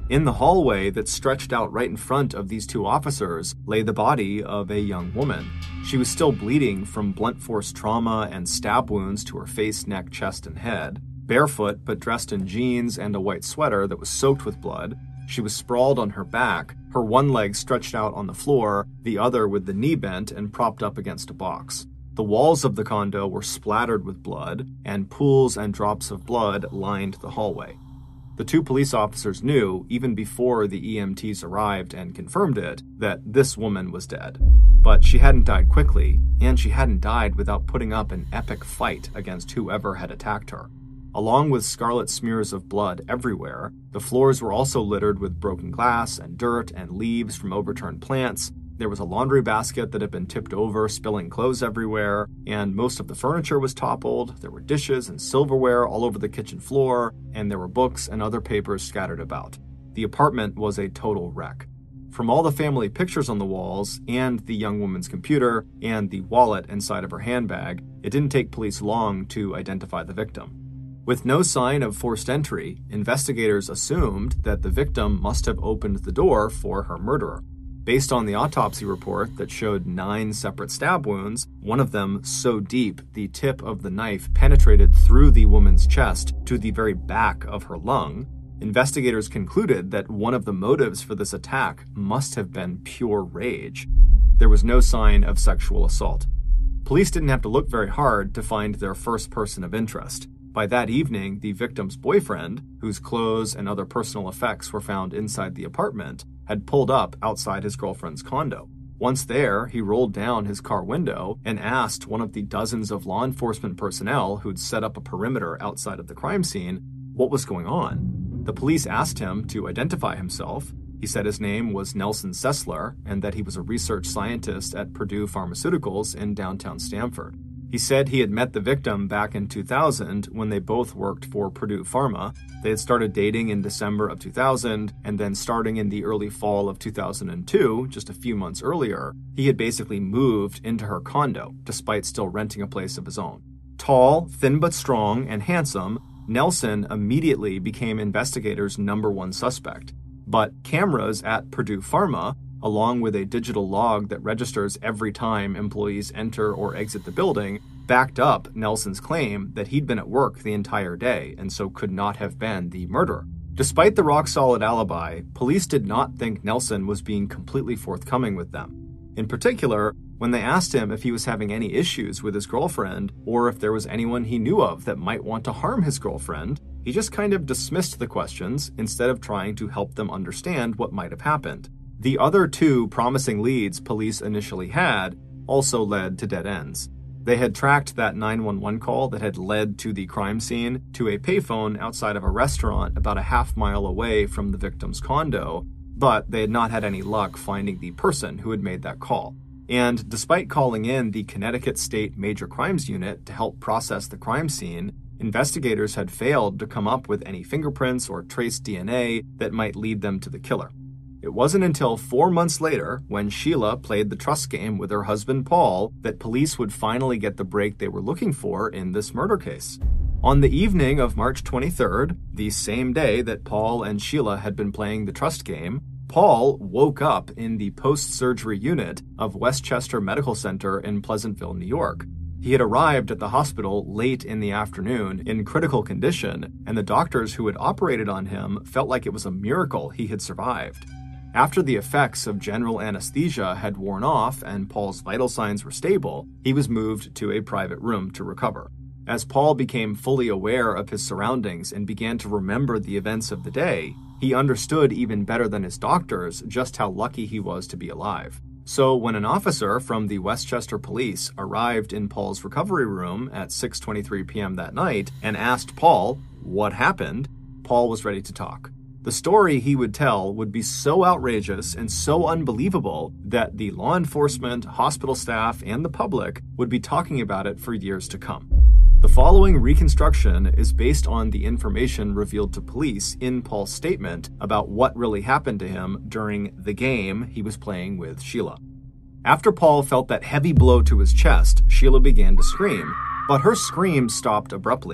In the hallway that stretched out right in front of these two officers lay the body of a young woman. She was still bleeding from blunt force trauma and stab wounds to her face, neck, chest, and head. Barefoot, but dressed in jeans and a white sweater that was soaked with blood. She was sprawled on her back, her one leg stretched out on the floor, the other with the knee bent and propped up against a box. The walls of the condo were splattered with blood, and pools and drops of blood lined the hallway. The two police officers knew, even before the EMTs arrived and confirmed it, that this woman was dead. But she hadn't died quickly, and she hadn't died without putting up an epic fight against whoever had attacked her. Along with scarlet smears of blood everywhere, the floors were also littered with broken glass and dirt and leaves from overturned plants. There was a laundry basket that had been tipped over, spilling clothes everywhere, and most of the furniture was toppled. There were dishes and silverware all over the kitchen floor, and there were books and other papers scattered about. The apartment was a total wreck. From all the family pictures on the walls, and the young woman's computer, and the wallet inside of her handbag, it didn't take police long to identify the victim. With no sign of forced entry, investigators assumed that the victim must have opened the door for her murderer. Based on the autopsy report that showed 9 separate stab wounds, one of them so deep the tip of the knife penetrated through the woman's chest to the very back of her lung, investigators concluded that one of the motives for this attack must have been pure rage. There was no sign of sexual assault. Police didn't have to look very hard to find their first person of interest. By that evening, the victim's boyfriend, whose clothes and other personal effects were found inside the apartment, had pulled up outside his girlfriend's condo. Once there, he rolled down his car window and asked one of the dozens of law enforcement personnel who'd set up a perimeter outside of the crime scene what was going on. The police asked him to identify himself. He said his name was Nelson Sessler and that he was a research scientist at Purdue Pharmaceuticals in downtown Stamford. He said he had met the victim back in 2000 when they both worked for Purdue Pharma. They had started dating in December of 2000, and then starting in the early fall of 2002, just a few months earlier, he had basically moved into her condo, despite still renting a place of his own. Tall, thin but strong, and handsome, Nelson immediately became investigators' #1 suspect. But cameras at Purdue Pharma, along with a digital log that registers every time employees enter or exit the building, backed up Nelson's claim that he'd been at work the entire day and so could not have been the murderer. Despite the rock-solid alibi, police did not think Nelson was being completely forthcoming with them. In particular, when they asked him if he was having any issues with his girlfriend or if there was anyone he knew of that might want to harm his girlfriend, he just kind of dismissed the questions instead of trying to help them understand what might have happened. The other 2 promising leads police initially had also led to dead ends. They had tracked that 911 call that had led to the crime scene to a payphone outside of a restaurant about a half-mile away from the victim's condo, but they had not had any luck finding the person who had made that call. And despite calling in the Connecticut State Major Crimes Unit to help process the crime scene, investigators had failed to come up with any fingerprints or trace DNA that might lead them to the killer. It wasn't until 4 months later, when Sheila played the trust game with her husband Paul, that police would finally get the break they were looking for in this murder case. On the evening of March 23rd, the same day that Paul and Sheila had been playing the trust game, Paul woke up in the post-surgery unit of Westchester Medical Center in Pleasantville, New York. He had arrived at the hospital late in the afternoon in critical condition, and the doctors who had operated on him felt like it was a miracle he had survived. After the effects of general anesthesia had worn off and Paul's vital signs were stable, he was moved to a private room to recover. As Paul became fully aware of his surroundings and began to remember the events of the day, he understood even better than his doctors just how lucky he was to be alive. So when an officer from the Westchester Police arrived in Paul's recovery room at 6:23 p.m. that night and asked Paul what happened, Paul was ready to talk. The story he would tell would be so outrageous and so unbelievable that the law enforcement, hospital staff, and the public would be talking about it for years to come. The following reconstruction is based on the information revealed to police in Paul's statement about what really happened to him during the game he was playing with Sheila. After Paul felt that heavy blow to his chest, Sheila began to scream, but her scream stopped abruptly.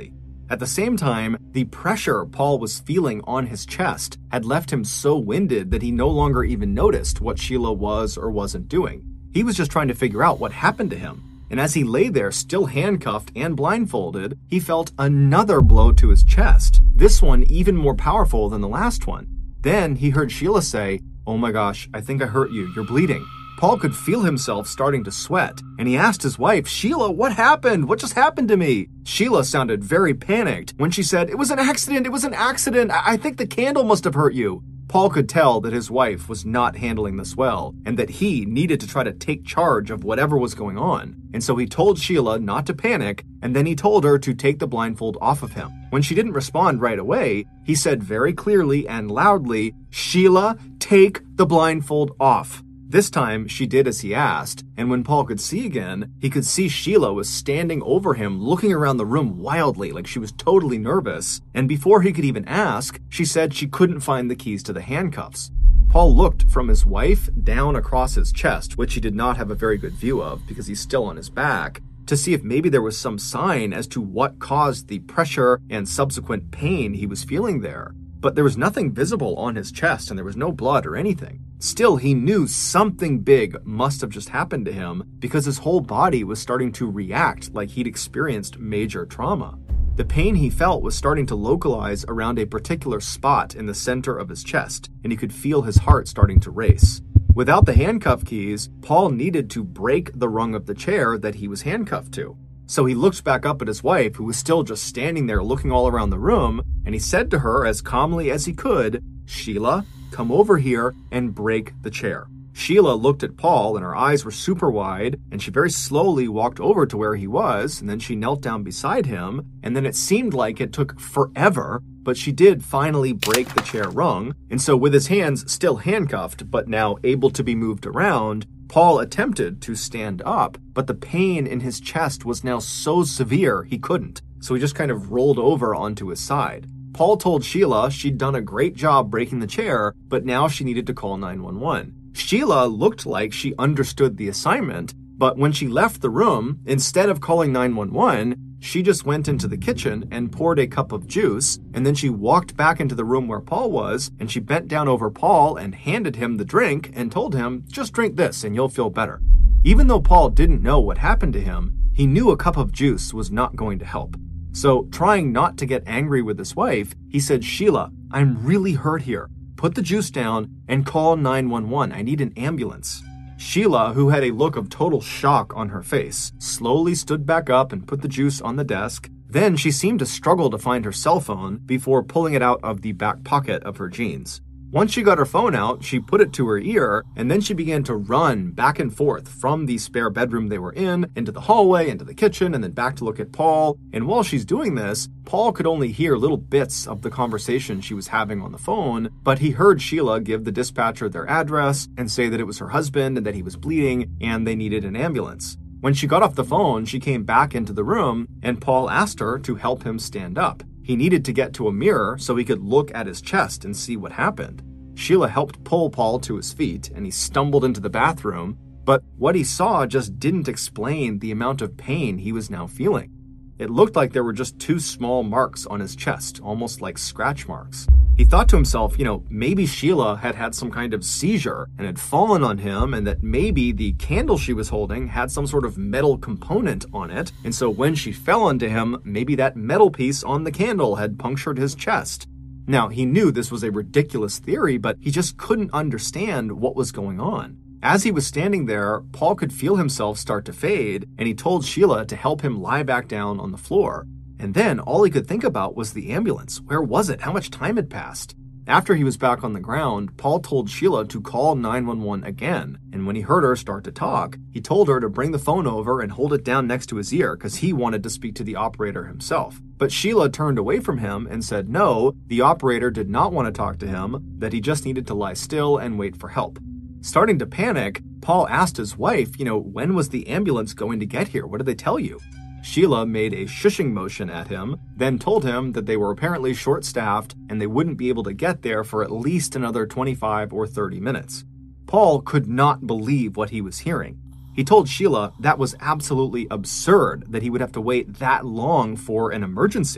At the same time, the pressure Paul was feeling on his chest had left him so winded that he no longer even noticed what Sheila was or wasn't doing. He was just trying to figure out what happened to him. And as he lay there, still handcuffed and blindfolded, he felt another blow to his chest, this one even more powerful than the last one. Then he heard Sheila say, "Oh my gosh, I think I hurt you. You're bleeding." Paul could feel himself starting to sweat, and he asked his wife, "Sheila, what happened? What just happened to me?" Sheila sounded very panicked when she said, "It was an accident. It was an accident. I think the candle must have hurt you." Paul could tell that his wife was not handling this well, and that he needed to try to take charge of whatever was going on. And so he told Sheila not to panic, and then he told her to take the blindfold off of him. When she didn't respond right away, he said very clearly and loudly, "Sheila, take the blindfold off." This time, she did as he asked, and when Paul could see again, he could see Sheila was standing over him, looking around the room wildly, like she was totally nervous, and before he could even ask, she said she couldn't find the keys to the handcuffs. Paul looked from his wife down across his chest, which he did not have a very good view of because he's still on his back, to see if maybe there was some sign as to what caused the pressure and subsequent pain he was feeling there. But there was nothing visible on his chest and there was no blood or anything. Still, he knew something big must have just happened to him because his whole body was starting to react like he'd experienced major trauma. The pain he felt was starting to localize around a particular spot in the center of his chest, and he could feel his heart starting to race. Without the handcuff keys, Paul needed to break the rung of the chair that he was handcuffed to. So he looked back up at his wife, who was still just standing there looking all around the room, and he said to her as calmly as he could, "Sheila, come over here and break the chair." Sheila looked at Paul and her eyes were super wide, and she very slowly walked over to where he was, and then she knelt down beside him, and then it seemed like it took forever, but she did finally break the chair rung, and so with his hands still handcuffed, but now able to be moved around, Paul attempted to stand up, but the pain in his chest was now so severe he couldn't, so he just kind of rolled over onto his side. Paul told Sheila she'd done a great job breaking the chair, but now she needed to call 911. Sheila looked like she understood the assignment, but when she left the room, instead of calling 911, she just went into the kitchen and poured a cup of juice, and then she walked back into the room where Paul was, and she bent down over Paul and handed him the drink and told him, "Just drink this and you'll feel better." Even though Paul didn't know what happened to him, he knew a cup of juice was not going to help. So, trying not to get angry with his wife, he said, "Sheila, I'm really hurt here. Put the juice down and call 911. I need an ambulance." Sheila, who had a look of total shock on her face, slowly stood back up and put the juice on the desk. Then she seemed to struggle to find her cell phone before pulling it out of the back pocket of her jeans. Once she got her phone out, she put it to her ear, and then she began to run back and forth from the spare bedroom they were in, into the hallway, into the kitchen, and then back to look at Paul. And while she's doing this, Paul could only hear little bits of the conversation she was having on the phone, but he heard Sheila give the dispatcher their address and say that it was her husband and that he was bleeding and they needed an ambulance. When she got off the phone, she came back into the room, and Paul asked her to help him stand up. He needed to get to a mirror so he could look at his chest and see what happened. Sheila helped pull Paul to his feet, and he stumbled into the bathroom, but what he saw just didn't explain the amount of pain he was now feeling. It looked like there were just 2 small marks on his chest, almost like scratch marks. He thought to himself, maybe Sheila had had some kind of seizure and had fallen on him, and that maybe the candle she was holding had some sort of metal component on it, and so when she fell onto him, maybe that metal piece on the candle had punctured his chest. Now, he knew this was a ridiculous theory, but he just couldn't understand what was going on. As he was standing there, Paul could feel himself start to fade, and he told Sheila to help him lie back down on the floor. And then all he could think about was the ambulance. Where was it? How much time had passed? After he was back on the ground, Paul told Sheila to call 911 again, and when he heard her start to talk, he told her to bring the phone over and hold it down next to his ear because he wanted to speak to the operator himself. But Sheila turned away from him and said no, the operator did not want to talk to him, that he just needed to lie still and wait for help. Starting to panic, Paul asked his wife, when was the ambulance going to get here? What did they tell you? Sheila made a shushing motion at him, then told him that they were apparently short-staffed and they wouldn't be able to get there for at least another 25 or 30 minutes. Paul could not believe what he was hearing. He told Sheila that was absolutely absurd that he would have to wait that long for an emergency.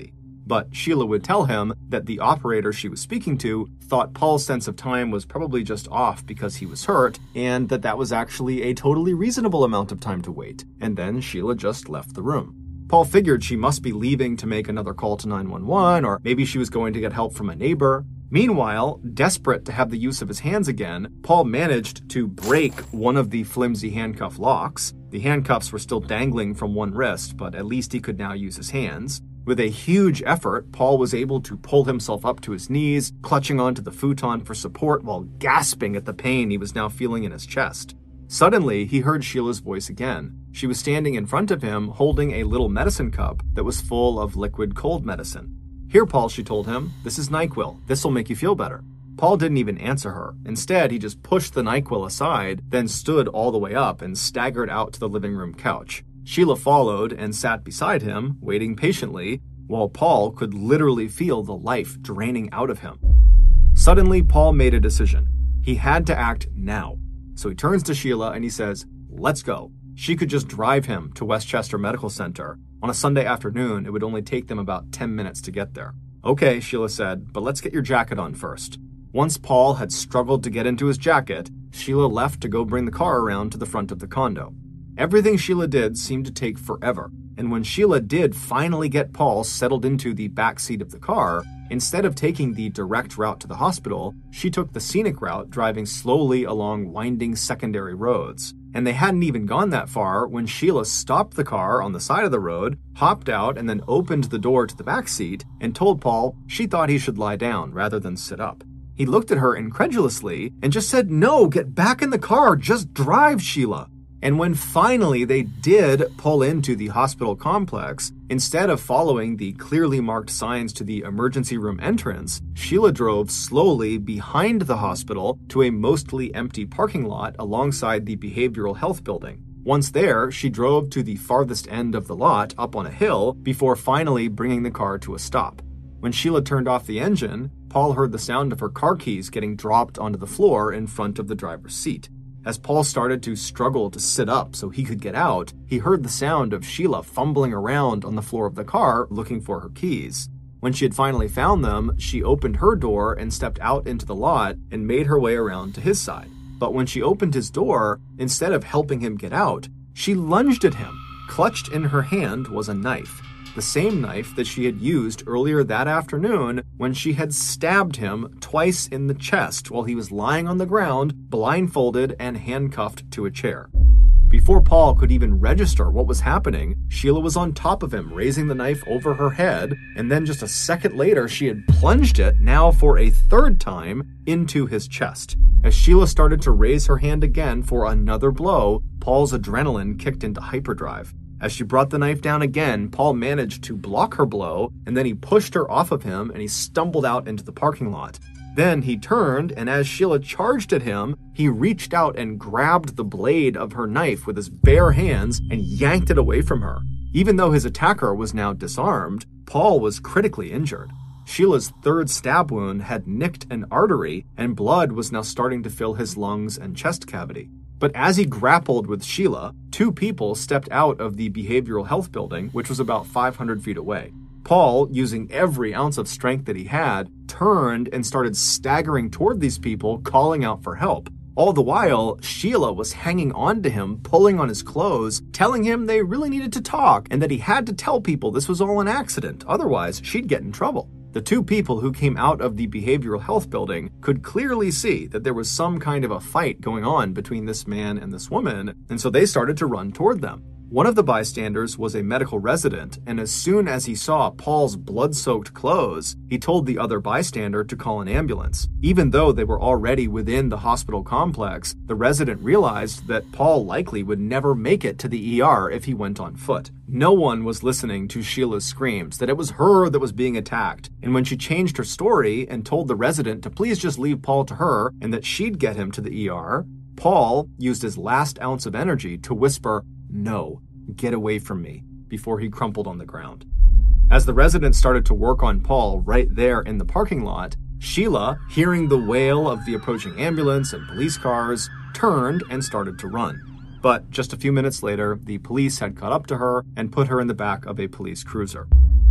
but Sheila would tell him that the operator she was speaking to thought Paul's sense of time was probably just off because he was hurt, and that was actually a totally reasonable amount of time to wait, and then Sheila just left the room. Paul figured she must be leaving to make another call to 911, or maybe she was going to get help from a neighbor. Meanwhile, desperate to have the use of his hands again, Paul managed to break one of the flimsy handcuff locks. The handcuffs were still dangling from one wrist, but at least he could now use his hands. With a huge effort, Paul was able to pull himself up to his knees, clutching onto the futon for support while gasping at the pain he was now feeling in his chest. Suddenly, he heard Sheila's voice again. She was standing in front of him, holding a little medicine cup that was full of liquid cold medicine. "Here, Paul," she told him. "This is NyQuil. This'll make you feel better." Paul didn't even answer her. Instead, he just pushed the NyQuil aside, then stood all the way up and staggered out to the living room couch. Sheila followed and sat beside him, waiting patiently, while Paul could literally feel the life draining out of him. Suddenly, Paul made a decision. He had to act now. So he turns to Sheila and he says, "Let's go." She could just drive him to Westchester Medical Center. On a Sunday afternoon, it would only take them about 10 minutes to get there. "Okay," Sheila said, "but let's get your jacket on first." Once Paul had struggled to get into his jacket, Sheila left to go bring the car around to the front of the condo. Everything Sheila did seemed to take forever, and when Sheila did finally get Paul settled into the back seat of the car, instead of taking the direct route to the hospital, she took the scenic route, driving slowly along winding secondary roads. And they hadn't even gone that far when Sheila stopped the car on the side of the road, hopped out, and then opened the door to the back seat and told Paul she thought he should lie down rather than sit up. He looked at her incredulously and just said, "No, get back in the car, just drive, Sheila." And when finally they did pull into the hospital complex, instead of following the clearly marked signs to the emergency room entrance, Sheila drove slowly behind the hospital to a mostly empty parking lot alongside the behavioral health building. Once there, she drove to the farthest end of the lot up on a hill before finally bringing the car to a stop. When Sheila turned off the engine, Paul heard the sound of her car keys getting dropped onto the floor in front of the driver's seat. As Paul started to struggle to sit up so he could get out, he heard the sound of Sheila fumbling around on the floor of the car looking for her keys. When she had finally found them, she opened her door and stepped out into the lot and made her way around to his side. But when she opened his door, instead of helping him get out, she lunged at him. Clutched in her hand was a knife. The same knife that she had used earlier that afternoon when she had stabbed him twice in the chest while he was lying on the ground, blindfolded and handcuffed to a chair. Before Paul could even register what was happening, Sheila was on top of him, raising the knife over her head, and then just a second later, she had plunged it, now for a third time, into his chest. As Sheila started to raise her hand again for another blow, Paul's adrenaline kicked into hyperdrive. As she brought the knife down again, Paul managed to block her blow, and then he pushed her off of him and he stumbled out into the parking lot. Then he turned, and as Sheila charged at him, he reached out and grabbed the blade of her knife with his bare hands and yanked it away from her. Even though his attacker was now disarmed, Paul was critically injured. Sheila's third stab wound had nicked an artery, and blood was now starting to fill his lungs and chest cavity. But as he grappled with Sheila, two people stepped out of the behavioral health building, which was about 500 feet away. Paul, using every ounce of strength that he had, turned and started staggering toward these people, calling out for help. All the while, Sheila was hanging on to him, pulling on his clothes, telling him they really needed to talk and that he had to tell people this was all an accident, otherwise she'd get in trouble. The two people who came out of the behavioral health building could clearly see that there was some kind of a fight going on between this man and this woman, and so they started to run toward them. One of the bystanders was a medical resident, and as soon as he saw Paul's blood-soaked clothes, he told the other bystander to call an ambulance. Even though they were already within the hospital complex, the resident realized that Paul likely would never make it to the ER if he went on foot. No one was listening to Sheila's screams that it was her that was being attacked, and when she changed her story and told the resident to please just leave Paul to her and that she'd get him to the ER, Paul used his last ounce of energy to whisper, "No, get away from me," before he crumpled on the ground. As the residents started to work on Paul right there in the parking lot, Sheila, hearing the wail of the approaching ambulance and police cars, turned and started to run. But just a few minutes later, the police had caught up to her and put her in the back of a police cruiser.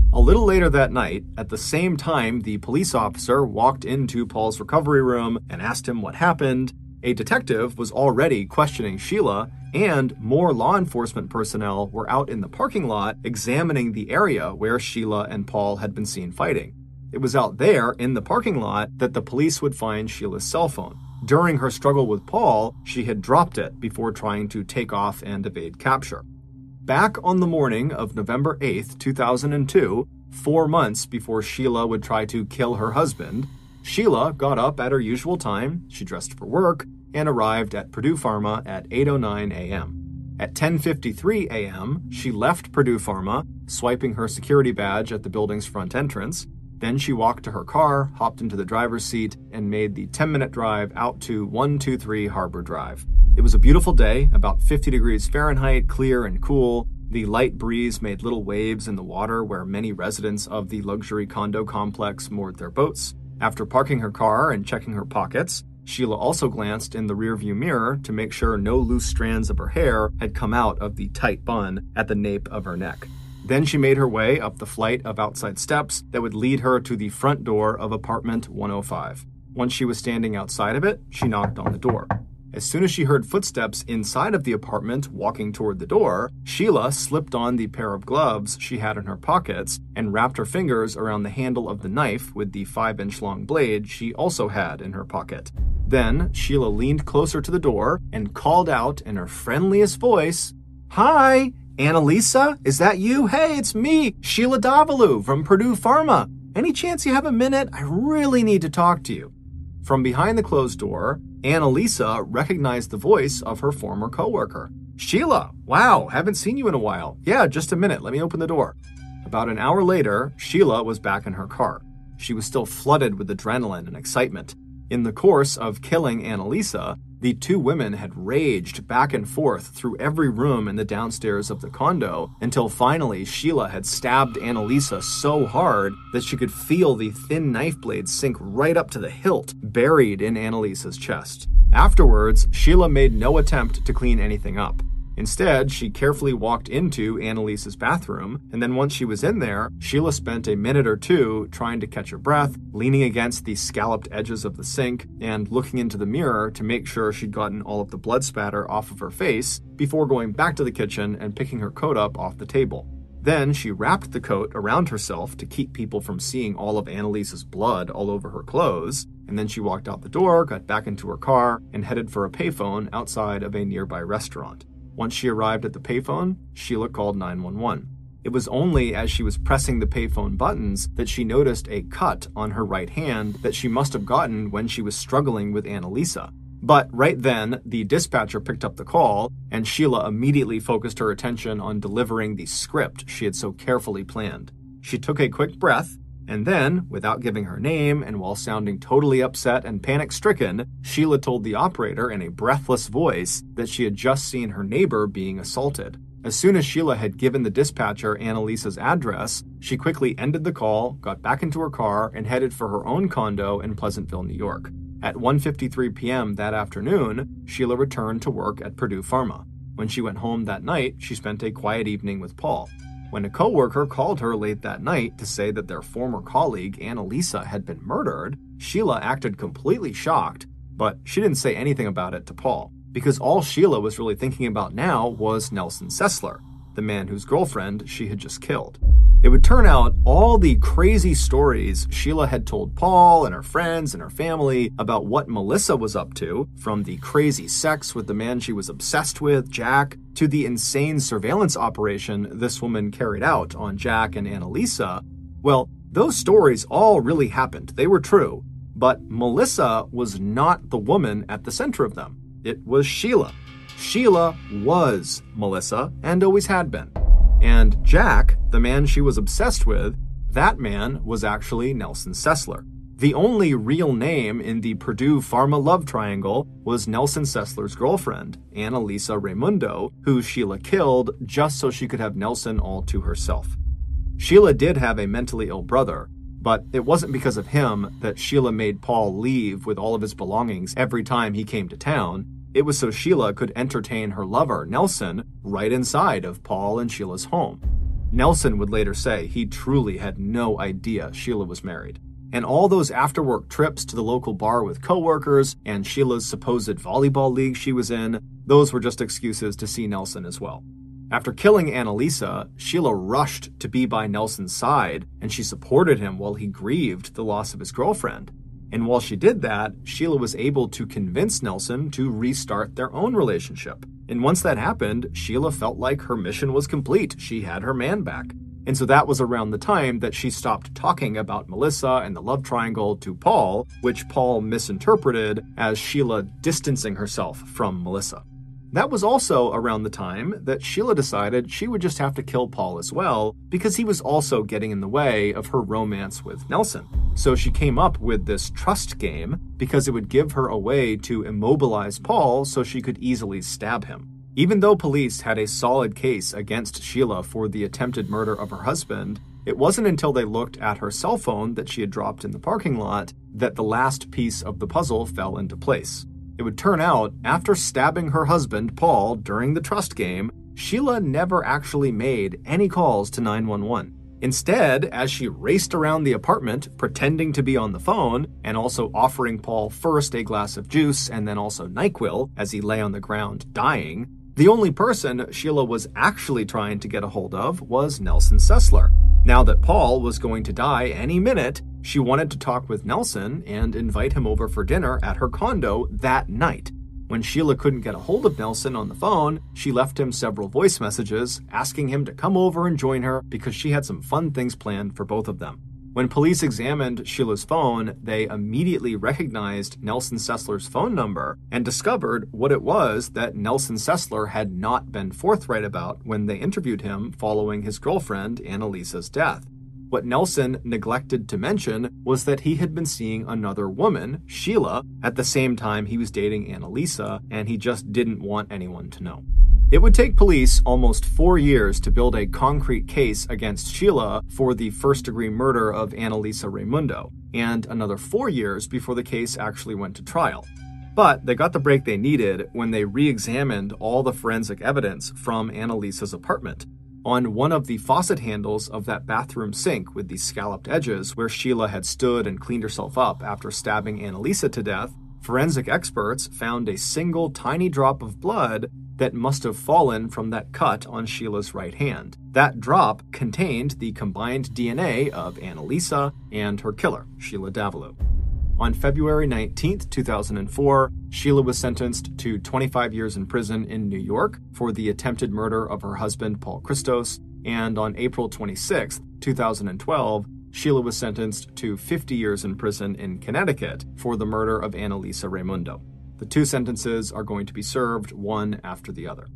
A little later that night, at the same time the police officer walked into Paul's recovery room and asked him what happened, a detective was already questioning Sheila, and more law enforcement personnel were out in the parking lot examining the area where Sheila and Paul had been seen fighting. It was out there in the parking lot that the police would find Sheila's cell phone. During her struggle with Paul, she had dropped it before trying to take off and evade capture. Back on the morning of November 8th, 2002, 4 months before Sheila would try to kill her husband, Sheila got up at her usual time, she dressed for work, and arrived at Purdue Pharma at 8:09 a.m. At 10:53 a.m., she left Purdue Pharma, swiping her security badge at the building's front entrance. Then she walked to her car, hopped into the driver's seat, and made the 10-minute drive out to 123 Harbor Drive. It was a beautiful day, about 50 degrees Fahrenheit, clear and cool. The light breeze made little waves in the water where many residents of the luxury condo complex moored their boats. After parking her car and checking her pockets, Sheila also glanced in the rearview mirror to make sure no loose strands of her hair had come out of the tight bun at the nape of her neck. Then she made her way up the flight of outside steps that would lead her to the front door of apartment 105. Once she was standing outside of it, she knocked on the door. As soon as she heard footsteps inside of the apartment walking toward the door, Sheila slipped on the pair of gloves she had in her pockets and wrapped her fingers around the handle of the knife with the 5-inch long blade she also had in her pocket. Then, Sheila leaned closer to the door and called out in her friendliest voice, "Hi, Annalisa, is that you? Hey, it's me, Sheila Davalu from Purdue Pharma. Any chance you have a minute? I really need to talk to you." From behind the closed door, Annalisa recognized the voice of her former coworker. "Sheila, wow, haven't seen you in a while. Yeah, just a minute, let me open the door." About an hour later, Sheila was back in her car. She was still flooded with adrenaline and excitement. In the course of killing Annalisa, the two women had raged back and forth through every room in the downstairs of the condo until finally Sheila had stabbed Annalisa so hard that she could feel the thin knife blade sink right up to the hilt, buried in Annalisa's chest. Afterwards, Sheila made no attempt to clean anything up. Instead, she carefully walked into Annalisa's bathroom, and then once she was in there, Sheila spent a minute or two trying to catch her breath, leaning against the scalloped edges of the sink, and looking into the mirror to make sure she'd gotten all of the blood spatter off of her face before going back to the kitchen and picking her coat up off the table. Then she wrapped the coat around herself to keep people from seeing all of Annalisa's blood all over her clothes, and then she walked out the door, got back into her car, and headed for a payphone outside of a nearby restaurant. Once she arrived at the payphone, Sheila called 911. It was only as she was pressing the payphone buttons that she noticed a cut on her right hand that she must have gotten when she was struggling with Annalisa. But right then, the dispatcher picked up the call, and Sheila immediately focused her attention on delivering the script she had so carefully planned. She took a quick breath, and then, without giving her name and while sounding totally upset and panic-stricken, Sheila told the operator in a breathless voice that she had just seen her neighbor being assaulted. As soon as Sheila had given the dispatcher Annalisa's address, she quickly ended the call, got back into her car, and headed for her own condo in Pleasantville, New York. At 1:53 p.m. that afternoon, Sheila returned to work at Purdue Pharma. When she went home that night, she spent a quiet evening with Paul. When a coworker called her late that night to say that their former colleague, Annalisa, had been murdered, Sheila acted completely shocked, but she didn't say anything about it to Paul, because all Sheila was really thinking about now was Nelson Sessler, the man whose girlfriend she had just killed. It would turn out all the crazy stories Sheila had told Paul and her friends and her family about what Melissa was up to, from the crazy sex with the man she was obsessed with, Jack, to the insane surveillance operation this woman carried out on Jack and Annalisa, well, those stories all really happened. They were true. But Melissa was not the woman at the center of them. It was Sheila. Sheila was Melissa and always had been. And Jack, the man she was obsessed with, that man was actually Nelson Sessler. The only real name in the Purdue Pharma love triangle was Nelson Sessler's girlfriend, Annalisa Raimundo, who Sheila killed just so she could have Nelson all to herself. Sheila did have a mentally ill brother, but it wasn't because of him that Sheila made Paul leave with all of his belongings every time he came to town. It was so Sheila could entertain her lover, Nelson, right inside of Paul and Sheila's home. Nelson would later say he truly had no idea Sheila was married. And all those after-work trips to the local bar with coworkers and Sheila's supposed volleyball league she was in, those were just excuses to see Nelson as well. After killing Annalisa, Sheila rushed to be by Nelson's side, and she supported him while he grieved the loss of his girlfriend. And while she did that, Sheila was able to convince Nelson to restart their own relationship. And once that happened, Sheila felt like her mission was complete. She had her man back. And so that was around the time that she stopped talking about Melissa and the love triangle to Paul, which Paul misinterpreted as Sheila distancing herself from Melissa. That was also around the time that Sheila decided she would just have to kill Paul as well, because he was also getting in the way of her romance with Nelson. So she came up with this trust game because it would give her a way to immobilize Paul so she could easily stab him. Even though police had a solid case against Sheila for the attempted murder of her husband, it wasn't until they looked at her cell phone that she had dropped in the parking lot that the last piece of the puzzle fell into place. It would turn out, after stabbing her husband, Paul, during the trust game, Sheila never actually made any calls to 911. Instead, as she raced around the apartment, pretending to be on the phone, and also offering Paul first a glass of juice and then also NyQuil as he lay on the ground dying, the only person Sheila was actually trying to get a hold of was Nelson Sessler. Now that Paul was going to die any minute, she wanted to talk with Nelson and invite him over for dinner at her condo that night. When Sheila couldn't get a hold of Nelson on the phone, she left him several voice messages asking him to come over and join her because she had some fun things planned for both of them. When police examined Sheila's phone, they immediately recognized Nelson Sessler's phone number and discovered what it was that Nelson Sessler had not been forthright about when they interviewed him following his girlfriend Annalisa's death. What Nelson neglected to mention was that he had been seeing another woman, Sheila, at the same time he was dating Annalisa, and he just didn't want anyone to know. It would take police almost 4 years to build a concrete case against Sheila for the first-degree murder of Annalisa Raimundo, and another 4 years before the case actually went to trial. But they got the break they needed when they re-examined all the forensic evidence from Annalisa's apartment. On one of the faucet handles of that bathroom sink with the scalloped edges where Sheila had stood and cleaned herself up after stabbing Annalisa to death, forensic experts found a single tiny drop of blood that must have fallen from that cut on Sheila's right hand. That drop contained the combined DNA of Annalisa and her killer, Sheila Davalloo. On February 19, 2004, Sheila was sentenced to 25 years in prison in New York for the attempted murder of her husband, Paul Christos, and on April 26, 2012, Sheila was sentenced to 50 years in prison in Connecticut for the murder of Annalisa Raimundo. The two sentences are going to be served one after the other.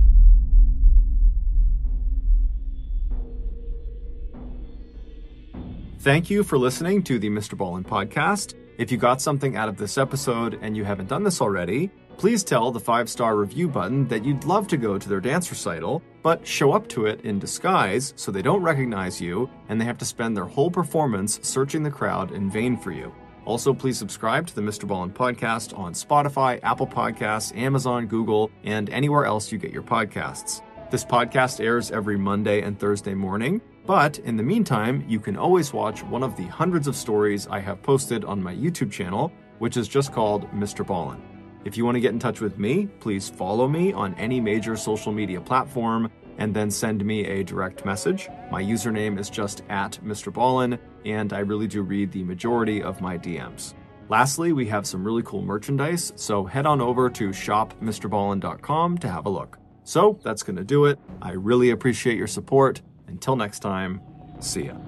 Thank you for listening to the Mr. Ballin podcast. If you got something out of this episode and you haven't done this already, please tell the 5-star review button that you'd love to go to their dance recital, but show up to it in disguise so they don't recognize you and they have to spend their whole performance searching the crowd in vain for you. Also, please subscribe to the Mr. Ballin podcast on Spotify, Apple Podcasts, Amazon, Google, and anywhere else you get your podcasts. This podcast airs every Monday and Thursday morning, but in the meantime, you can always watch one of the hundreds of stories I have posted on my YouTube channel, which is just called Mr. Ballin. If you want to get in touch with me, please follow me on any major social media platform and then send me a direct message. My username is just @MrBallin, and I really do read the majority of my DMs. Lastly, we have some really cool merchandise, so head on over to shopmrballin.com to have a look. So that's going to do it. I really appreciate your support. Until next time, see ya.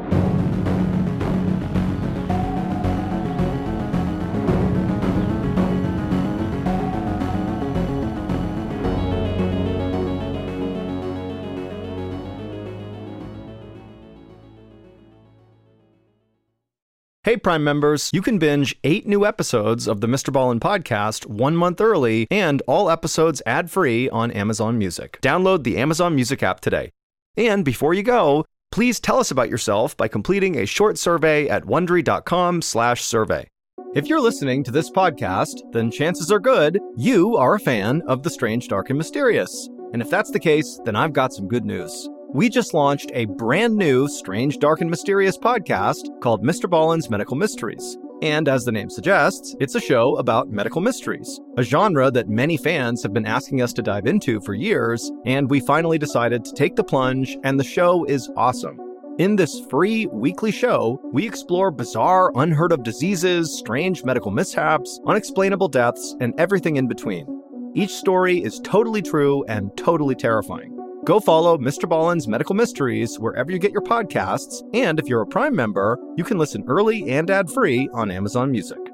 Hey, Prime members, you can binge 8 new episodes of the Mr. Ballin podcast 1 month early and all episodes ad-free on Amazon Music. Download the Amazon Music app today. And before you go, please tell us about yourself by completing a short survey at Wondery.com/survey. If you're listening to this podcast, then chances are good you are a fan of The Strange, Dark, and Mysterious. And if that's the case, then I've got some good news. We just launched a brand new, strange, dark, and mysterious podcast called Mr. Ballen's Medical Mysteries. And as the name suggests, it's a show about medical mysteries, a genre that many fans have been asking us to dive into for years, and we finally decided to take the plunge, and the show is awesome. In this free weekly show, we explore bizarre, unheard of diseases, strange medical mishaps, unexplainable deaths, and everything in between. Each story is totally true and totally terrifying. Go follow Mr. Ballen's Medical Mysteries wherever you get your podcasts, and if you're a Prime member, you can listen early and ad-free on Amazon Music.